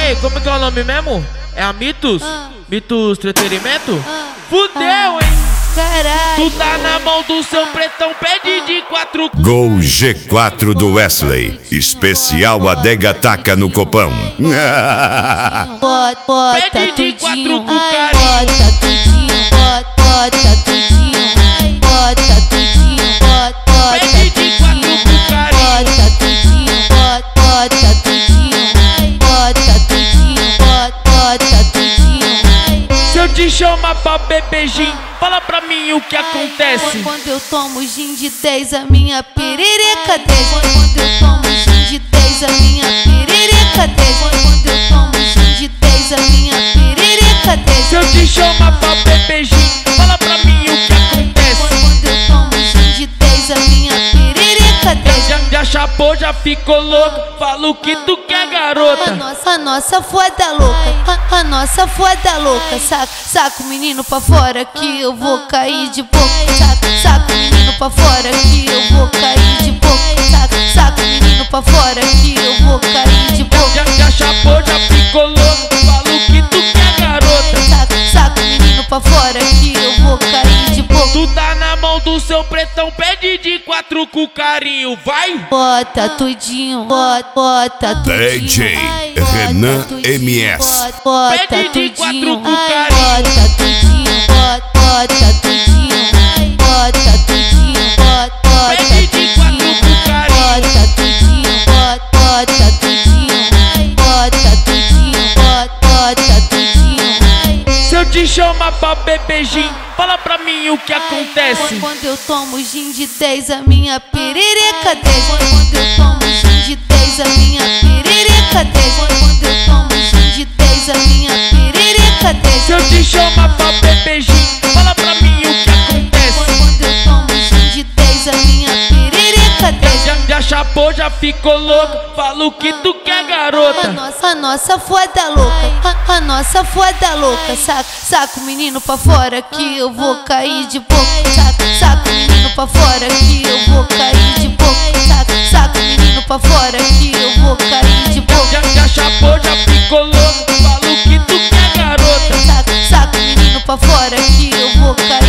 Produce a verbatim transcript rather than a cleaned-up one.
Ei, como que é o nome mesmo? É a Mitos? Ah. Mitos Entretenimento? Ah. Fudeu, Ah. hein? Caralho. Tu tá na mão do seu pretão, pede de quatro. Gol G quatro do Wesley. Especial Adega Taca no Copão. Bota, bota Pede de quatro tudinho. com Ai, carinho. bota tudinho. Bota, bota tudinho. Ai, bota tudinho. Bota, bota Pede de quatro tudinho. com carinho. Bota tudinho. Bota, bota tudinho. Ai, bota tudinho. Bota, bota tudinho. Ai. Se eu te chamar pra beber gin, fala pra mim o que acontece. Quando eu tomo gin de dez, a minha perereca desce. Quando eu tomo gin de dez, a minha perereca desce. Quando eu tomo gin de dez, a minha perereca desce. Se eu te chamar pra beber gin, fala pra mim o que acontece. Quando eu tomo gin de dez, a minha perereca desce. Já, já chapou, já ficou louco, falo que tu quer A garota. nossa, a nossa foda louca, a, a nossa foda louca. Saca, saca o menino pra fora que eu vou cair de boca. Saca, saca o menino pra fora que eu vou cair de boca. Saca, saca o menino pra fora que eu vou cair de boca. Já, já chapou, já ficou louco, falo que tu quer garota. Saca, saca o menino pra fora que eu vou cair de boca. Tu tá na mão do seu pretão, pede de quatro com carinho, vai. Bota tudinho, bota, bota tudinho. D J Ai, bota Renan tudinho, M S. Bota, bota Pede de quatro tudinho. com Ai, carinho. bota tudinho, bota, bota tudinho. Ai, bota tudinho, bota, bota Pede de quatro tudinho. com carinho. Bota tudinho, bota, bota tudinho. Ai, bota tudinho, bota, bota tudinho. Ai. Se eu te chamar pra beber gin, fala pra mim o que acontece. Quando eu tomo gin de dez, a minha perereca desce. Quando eu tomo gin de dez, a minha perereca desce. Quando eu tomo gin de dez, a minha perereca desce. Se eu te chamar pra beber gin, fala pra mim o que acontece. Quando eu tomo gin de dez, a minha perereca desce. Já, já chapou, já ficou louco, falo que tu quer A garota. nossa, a nossa foda louca, a, a nossa foda louca. Saca, saca o menino pra fora que eu vou cair de boca. Saca, saca o menino pra fora que eu vou cair de boca. Saca, saca o menino pra fora que eu vou cair de boca. Já, já chapou, já ficou louco, falo que tu quer garota. Saca, saca o menino pra fora que eu vou cair